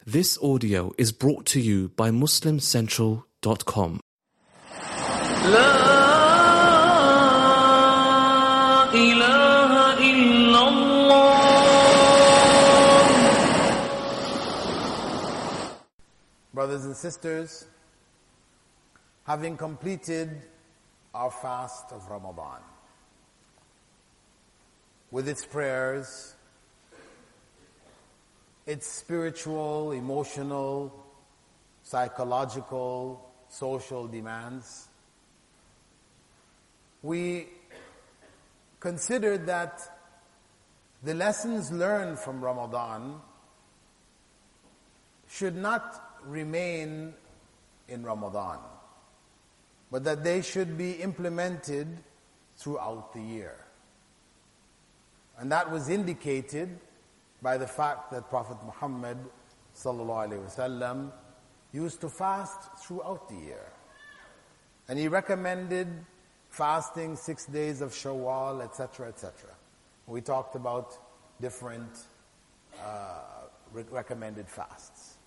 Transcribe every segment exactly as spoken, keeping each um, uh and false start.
This audio is brought to you by muslim central dot com. La ilaha illallah. Brothers and sisters, having completed our fast of Ramadan, with its prayers, its spiritual, emotional, psychological, social demands, we considered that the lessons learned from Ramadan should not remain in Ramadan, but that they should be implemented throughout the year. And that was indicated by the fact that Prophet Muhammad sallallahu alaihi wasallam used to fast throughout the year. And he recommended fasting six days of Shawwal, et cetera, et cetera. We talked about different uh, re- recommended fasts.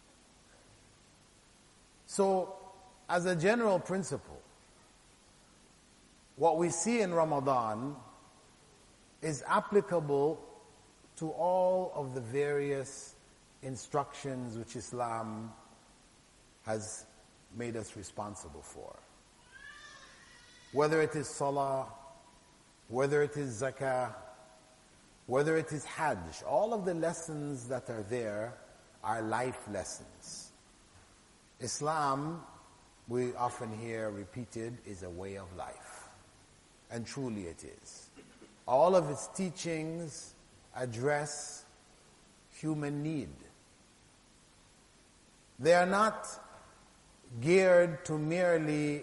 So, as a general principle, what we see in Ramadan is applicable to all of the various instructions which Islam has made us responsible for. Whether it is salah, whether it is zakah, whether it is hajj, all of the lessons that are there are life lessons. Islam, we often hear repeated, is a way of life. And truly it is. All of its teachings address human need. They are not geared to merely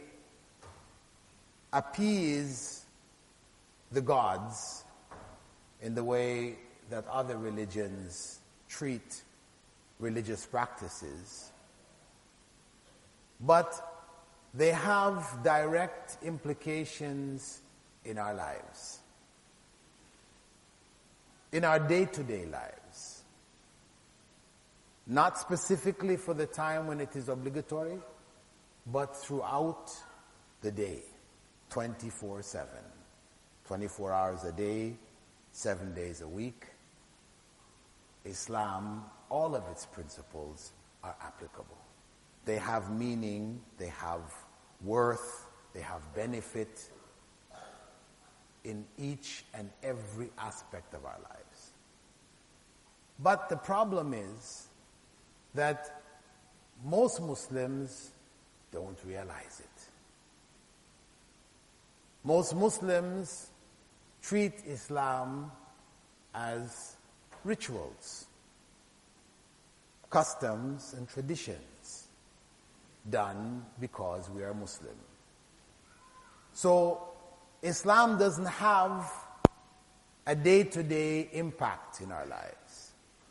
appease the gods in the way that other religions treat religious practices, but they have direct implications in our lives, in our day-to-day lives. Not specifically for the time when it is obligatory, but throughout the day, twenty-four seven. twenty-four hours a day, seven days a week. Islam, all of its principles are applicable. They have meaning, they have worth, they have benefit in each and every aspect of our lives. But the problem is that most Muslims don't realize it. Most Muslims treat Islam as rituals, customs and traditions done because we are Muslim. So Islam doesn't have a day-to-day impact in our lives.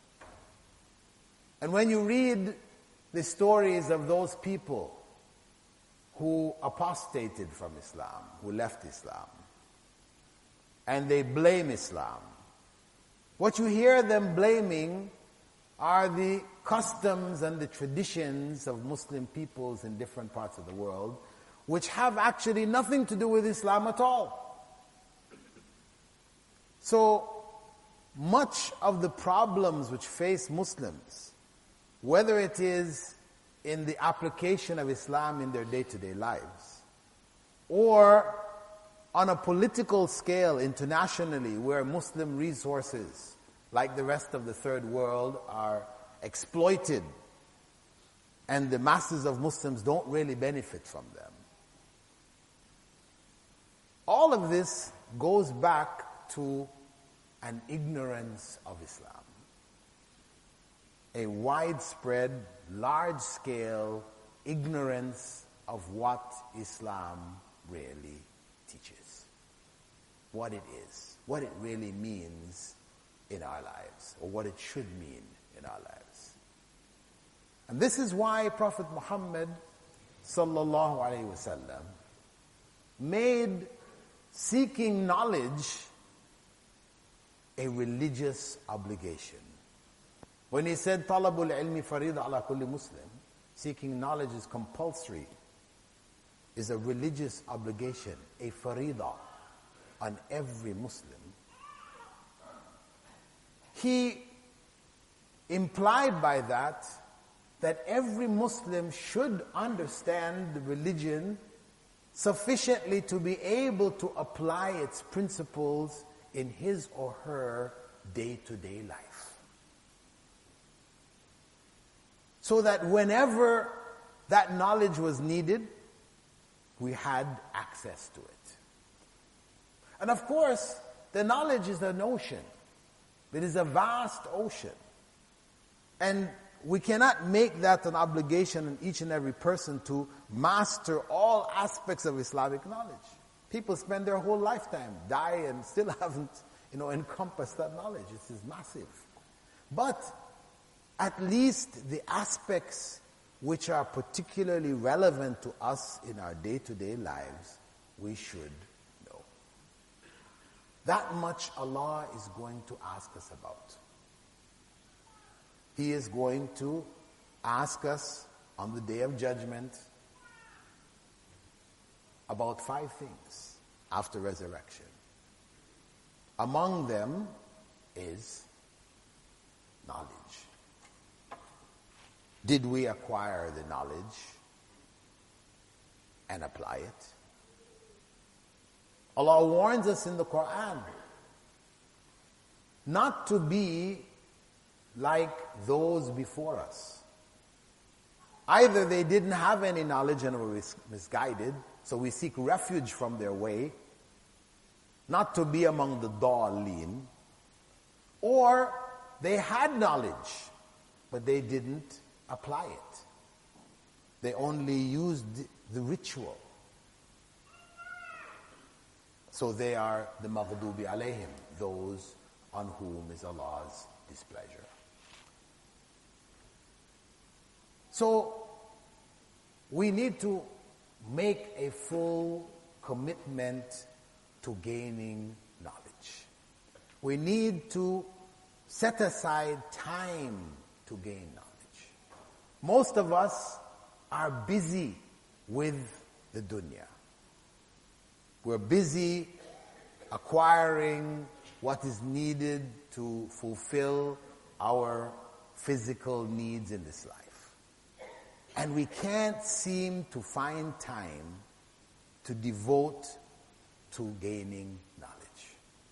And when you read the stories of those people who apostated from Islam, who left Islam, and they blame Islam, what you hear them blaming are the customs and the traditions of Muslim peoples in different parts of the world, which have actually nothing to do with Islam at all. So, much of the problems which face Muslims, whether it is in the application of Islam in their day-to-day lives, or on a political scale internationally where Muslim resources, like the rest of the third world, are exploited and the masses of Muslims don't really benefit from them. All of this goes back to an ignorance of Islam. A widespread, large-scale ignorance of what Islam really teaches. What it is, what it really means in our lives, or what it should mean in our lives. And this is why Prophet Muhammad sallallahu alaihi wasallam made seeking knowledge a religious obligation. When he said, "Talabul ilmi farida ala kulli Muslim," seeking knowledge is compulsory, is a religious obligation, a farida on every Muslim. He implied by that that every Muslim should understand the religion sufficiently to be able to apply its principles in his or her day-to-day life. So that whenever that knowledge was needed, we had access to it. And of course, the knowledge is an ocean. It is a vast ocean. And we cannot make that an obligation on each and every person to master all aspects of Islamic knowledge. People spend their whole lifetime, die, and still haven't, you know, encompassed that knowledge. It is massive. But at least the aspects which are particularly relevant to us in our day-to-day lives, we should know. That much Allah is going to ask us about. He is going to ask us on the Day of Judgment about five things after resurrection. Among them is knowledge. Did we acquire the knowledge and apply it? Allah warns us in the Quran not to be like those before us. Either they didn't have any knowledge and were misguided, so we seek refuge from their way, not to be among the dallin, or they had knowledge, but they didn't apply it. They only used the ritual. So they are the maghdubi alayhim, those on whom is Allah's displeasure. So we need to make a full commitment to gaining knowledge. We need to set aside time to gain knowledge. Most of us are busy with the dunya. We're busy acquiring what is needed to fulfill our physical needs in this life. And we can't seem to find time to devote to gaining knowledge.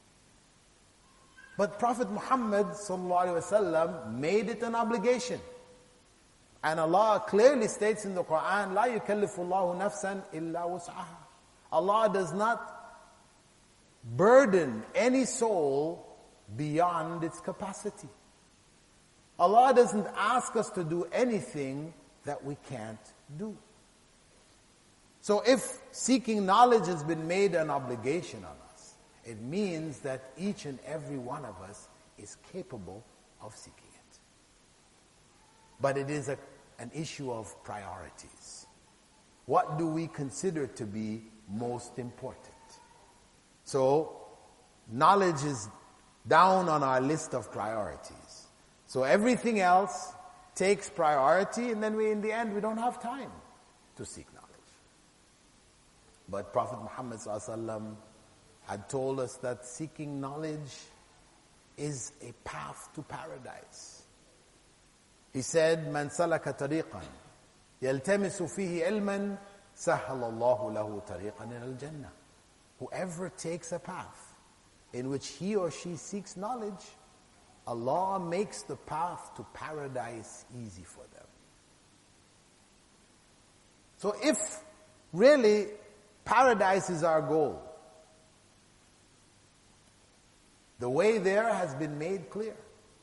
But Prophet Muhammad sallallahu alaihi wasallam made it an obligation. And Allah clearly states in the Quran, "La yukallifu Allahu nafsan illa wus'aha." Allah does not burden any soul beyond its capacity. Allah doesn't ask us to do anything that we can't do. So if seeking knowledge has been made an obligation on us, it means that each and every one of us is capable of seeking it. But it is a, an issue of priorities. What do we consider to be most important? So knowledge is down on our list of priorities. So everything else takes priority, and then we, in the end, we don't have time to seek knowledge. But Prophet Muhammad sallallahu alaihi wasallam had told us that seeking knowledge is a path to paradise. He said, "Man salaka tariqan yaltamisu fihi ilman sahhala Allahu lahu tariqan ila al-jannah." Whoever takes a path in which he or she seeks knowledge, Allah makes the path to paradise easy for them. So if really paradise is our goal, the way there has been made clear.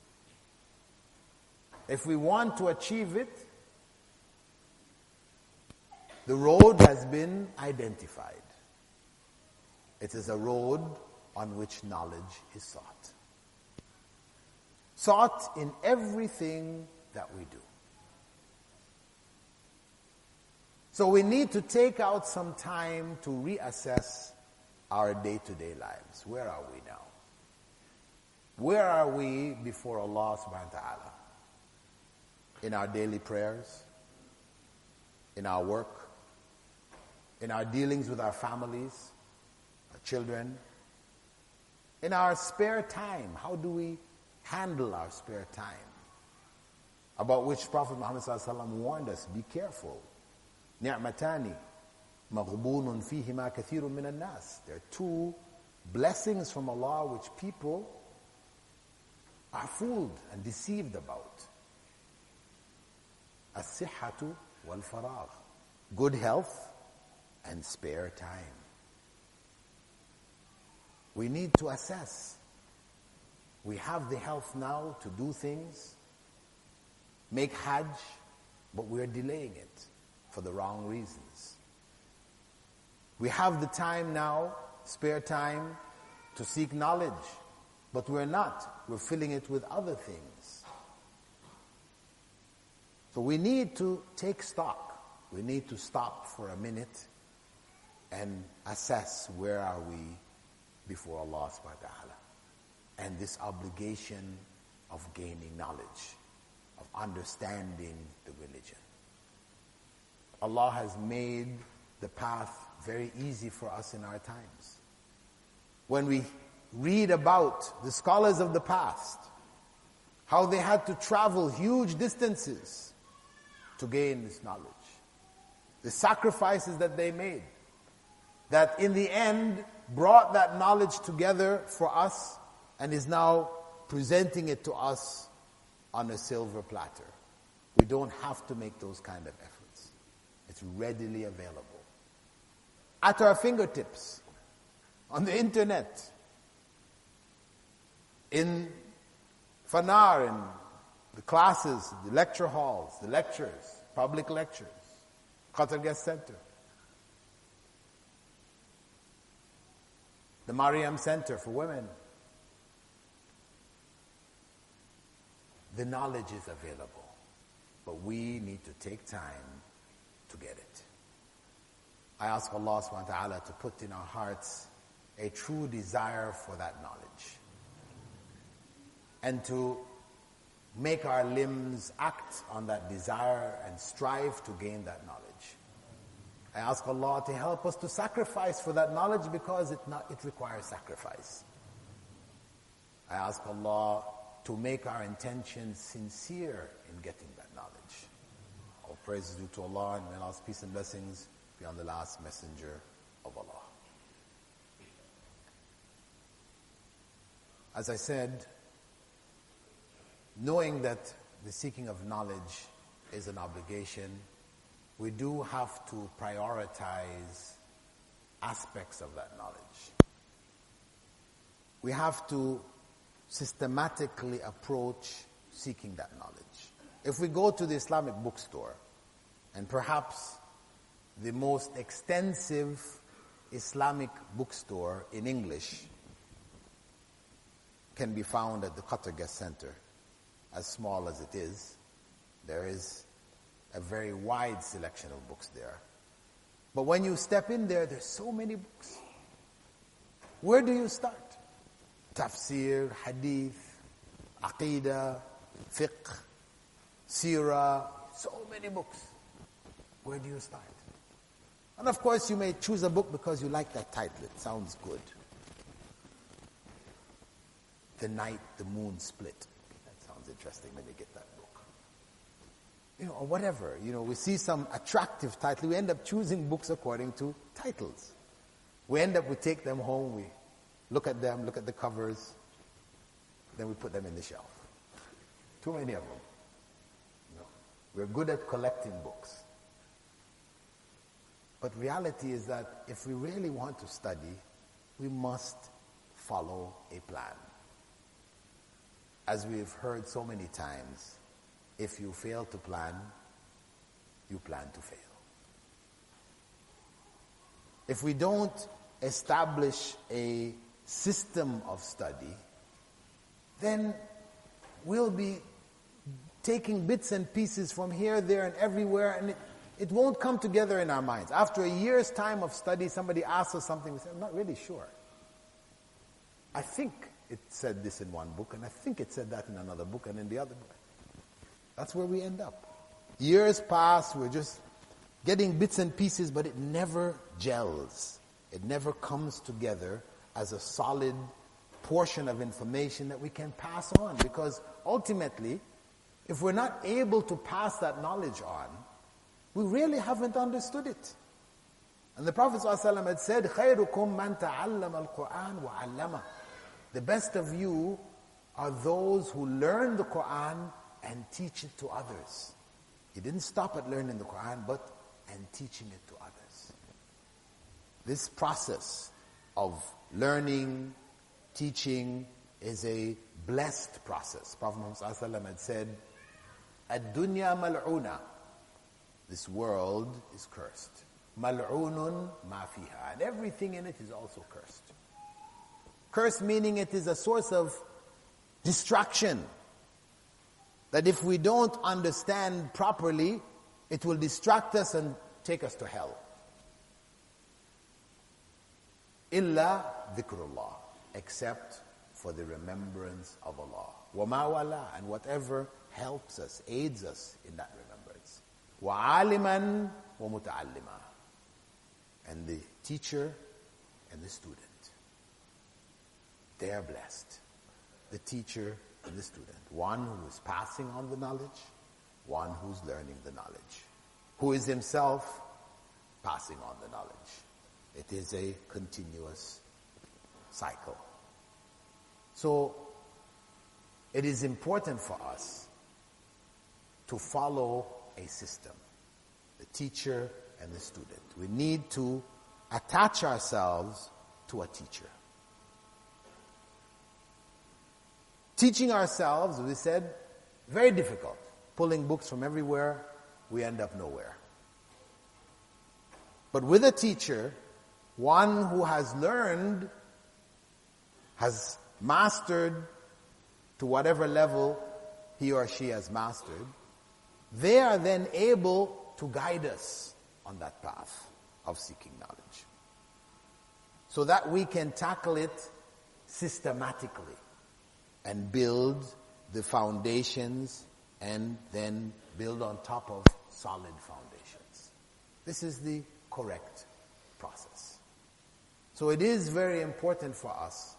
If we want to achieve it, the road has been identified. It is a road on which knowledge is sought. Sought in everything that we do. So we need to take out some time to reassess our day-to-day lives. Where are we now? Where are we before Allah subhanahu wa ta'ala? in our daily prayers, in our work, in our dealings with our families, our children, in our spare time. How do we handle our spare time? About which Prophet Muhammad sallallahu alaihi wasallam warned us, be careful. Ni'matani maghbunun fihima kathirun min an-nas. There are two blessings from Allah which people are fooled and deceived about. As-sihhatu wal-faragh. Good health and spare time. We need to assess. We have the health now to do things, make Hajj, but we're delaying it for the wrong reasons. We have the time now, spare time, to seek knowledge, but we're not. We're filling it with other things. So we need to take stock. We need to stop for a minute and assess where are we before Allah subhanahu wa ta'ala. And this obligation of gaining knowledge, of understanding the religion. Allah has made the path very easy for us in our times. When we read about the scholars of the past, how they had to travel huge distances to gain this knowledge, the sacrifices that they made, that in the end brought that knowledge together for us and is now presenting it to us on a silver platter. We don't have to make those kind of efforts. It's readily available. At our fingertips, on the internet, in Fanar, in the classes, the lecture halls, the lectures, public lectures, Qatar Guest Center, the Mariam Center for Women. The knowledge is available, but we need to take time to get it. I ask Allah subhanahu wa ta'ala to put in our hearts a true desire for that knowledge and to make our limbs act on that desire and strive to gain that knowledge. I ask Allah to help us to sacrifice for that knowledge because it, not, it requires sacrifice. I ask Allah to make our intentions sincere in getting that knowledge. All praise is due to Allah, and may Allah's peace and blessings be on the last messenger of Allah. As I said, knowing that the seeking of knowledge is an obligation, we do have to prioritize aspects of that knowledge. We have to systematically approach seeking that knowledge. If we go to the Islamic bookstore, and perhaps the most extensive Islamic bookstore in English can be found at the Qatar Guest Center, as small as it is, there is a very wide selection of books there. But when you step in there, there's so many books. Where do you start? Tafsir, Hadith, Aqidah, Fiqh, Sirah, so many books. Where do you start? And of course you may choose a book because you like that title, it sounds good. The Night the Moon Split. That sounds interesting, let me get that book. You know, or whatever, you know, we see some attractive title, we end up choosing books according to titles. We end up, we take them home, we look at them, look at the covers, then we put them in the shelf. Too many of them. No. We're good at collecting books. But reality is that if we really want to study, we must follow a plan. As we've heard so many times, if you fail to plan, you plan to fail. If we don't establish a system of study, then we'll be taking bits and pieces from here, there, and everywhere, and it, it won't come together in our minds. After a year's time of study, somebody asks us something, we say, I'm not really sure. I think it said this in one book, and I think it said that in another book, and in the other book. That's where we end up. Years pass, we're just getting bits and pieces, but it never gels. It never comes together as a solid portion of information that we can pass on. Because ultimately, if we're not able to pass that knowledge on, we really haven't understood it. And the Prophet ﷺ had said, خَيْرُكُمْ مَنْ تَعَلَّمَ الْقُرْآنَ وَعَلَّمَهُ. The best of you are those who learn the Qur'an and teach it to others. He didn't stop at learning the Qur'an, but and teaching it to others. This process of learning, teaching, is a blessed process. Prophet Muhammad ﷺ had said, "Ad-dunya mal'una." This world is cursed. Mal'unun ma fiha. And everything in it is also cursed. Curse meaning it is a source of distraction. That if we don't understand properly, it will distract us and take us to hell. Illa dhikrullah. Except for the remembrance of Allah. Wama wala. And whatever helps us, aids us in that remembrance. Wa aliman wa muta'allima. And the teacher and the student. They are blessed. The teacher and the student. One who is passing on the knowledge, one who's learning the knowledge, who is himself passing on the knowledge. It is a continuous cycle. So, it is important for us to follow a system, the teacher and the student. We need to attach ourselves to a teacher. Teaching ourselves, as we said, very difficult. Pulling books from everywhere, we end up nowhere. But with a teacher, one who has learned, has mastered to whatever level he or she has mastered, they are then able to guide us on that path of seeking knowledge. So that we can tackle it systematically and build the foundations and then build on top of solid foundations. This is the correct process. So it is very important for us,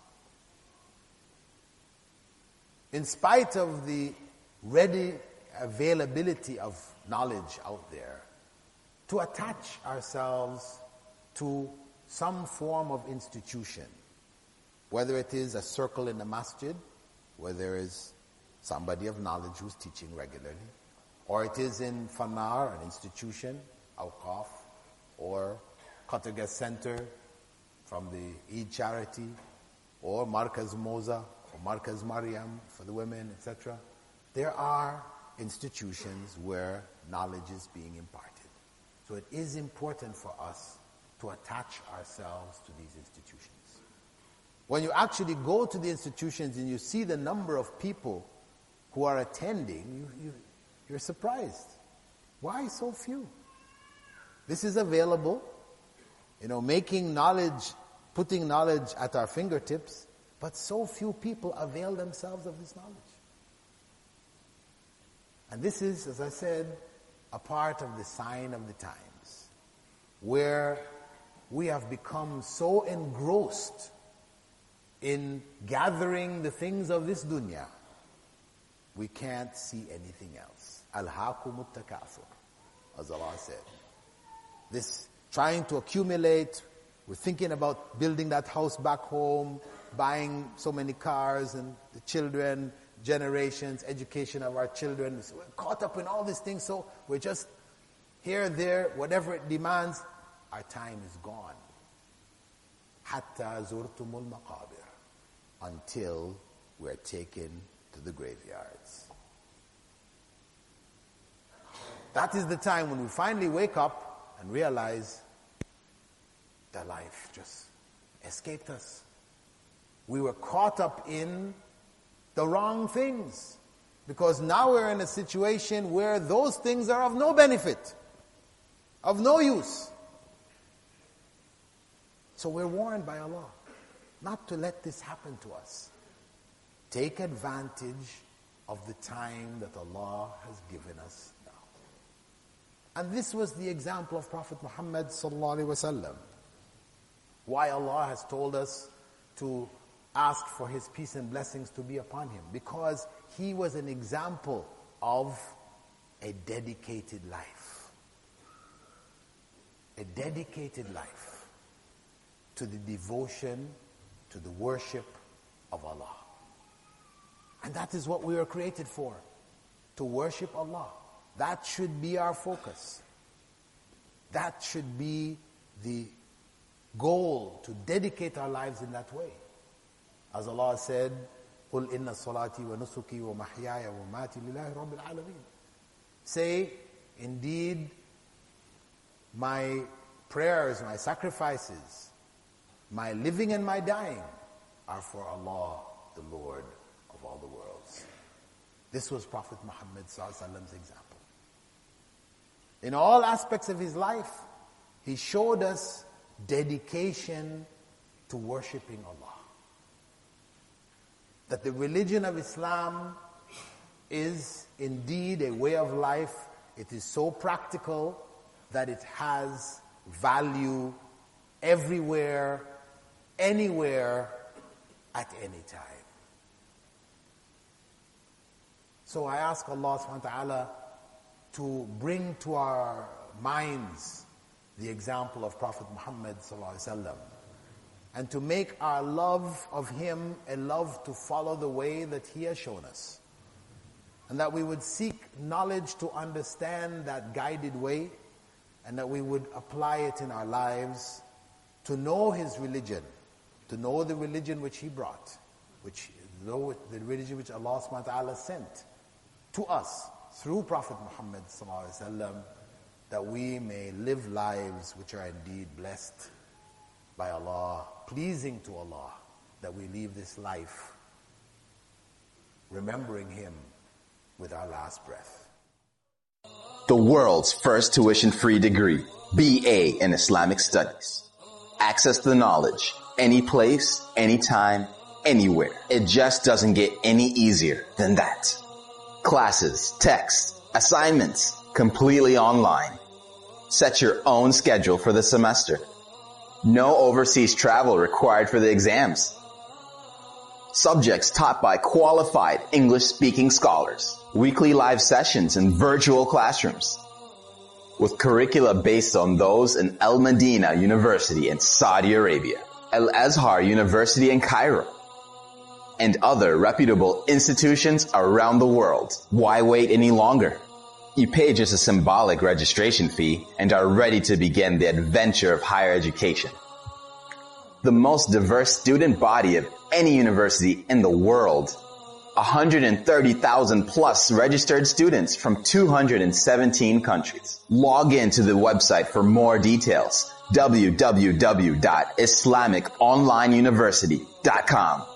in spite of the ready availability of knowledge out there, to attach ourselves to some form of institution, whether it is a circle in the masjid, where there is somebody of knowledge who's teaching regularly, or it is in Fanar, an institution, Awqaf, or Qatagas Center from the Eid charity, or Markaz Moza, or Markaz Mariam for the women, et cetera. There are institutions where knowledge is being imparted. So it is important for us to attach ourselves to these institutions. When you actually go to the institutions and you see the number of people who are attending, you, you, you're surprised. Why so few? This is available, you know, making knowledge, putting knowledge at our fingertips, but so few people avail themselves of this knowledge. And this is, as I said, a part of the sign of the times, where we have become so engrossed in gathering the things of this dunya, we can't see anything else. Alhaakumut takathur, as Allah said. This trying to accumulate, we're thinking about building that house back home, buying so many cars, and the children, generations, education of our children. So we're caught up in all these things, so we're just here, there, whatever it demands, our time is gone. Hatta zurtumul maqabir. Until we're taken to the graveyards. That is the time when we finally wake up and realize that life just escaped us. We were caught up in the wrong things. Because now we're in a situation where those things are of no benefit, of no use. So we're warned by Allah not to let this happen to us. Take advantage of the time that Allah has given us now. And this was the example of Prophet Muhammad sallallahu alaihi wasallam. Why Allah has told us to ask for His peace and blessings to be upon Him. Because He was an example of a dedicated life. A dedicated life to the devotion, to the worship of Allah. And that is what we were created for, to worship Allah. That should be our focus. That should be the goal, to dedicate our lives in that way. As Allah said, قُلْ إِنَّ الصَّلَاةِ وَنُسُكِي وَمَحْيَايَ وَمَمَاتِي لِلَّهِ رَبِّ الْعَالَمِينَ. Say, indeed, my prayers, my sacrifices, my living and my dying are for Allah, the Lord of all the worlds. This was Prophet Muhammad sallallahu alaihi wasallam's example. In all aspects of his life, he showed us dedication to worshipping Allah. That the religion of Islam is indeed a way of life. It is so practical that it has value everywhere, anywhere, at any time. So I ask Allah subhanahu wa ta'ala to bring to our minds the example of Prophet Muhammad sallallahu alaihi wasallam, and to make our love of him a love to follow the way that he has shown us. And that we would seek knowledge to understand that guided way, and that we would apply it in our lives to know his religion, to know the religion which he brought, which know the religion which Allah subhanahu wa ta'ala sent to us through Prophet Muhammad sallallahu alaihi wasallam, that we may live lives which are indeed blessed by Allah, pleasing to Allah, that we leave this life remembering him with our last breath. The world's first tuition-free degree, B A in Islamic Studies. Access the knowledge, any place, anytime, anywhere. It just doesn't get any easier than that. Classes, texts, assignments, completely online. Set your own schedule for the semester. No overseas travel required for the exams. Subjects taught by qualified English-speaking scholars. Weekly live sessions in virtual classrooms. With curricula based on those in Al Madina University in Saudi Arabia, Al Azhar University in Cairo, and other reputable institutions around the world. Why wait any longer? You pay just a symbolic registration fee and are ready to begin the adventure of higher education. The most diverse student body of any university in the world. one hundred thirty thousand plus registered students from two hundred seventeen countries. Log in to the website for more details. w w w dot islamic online university dot com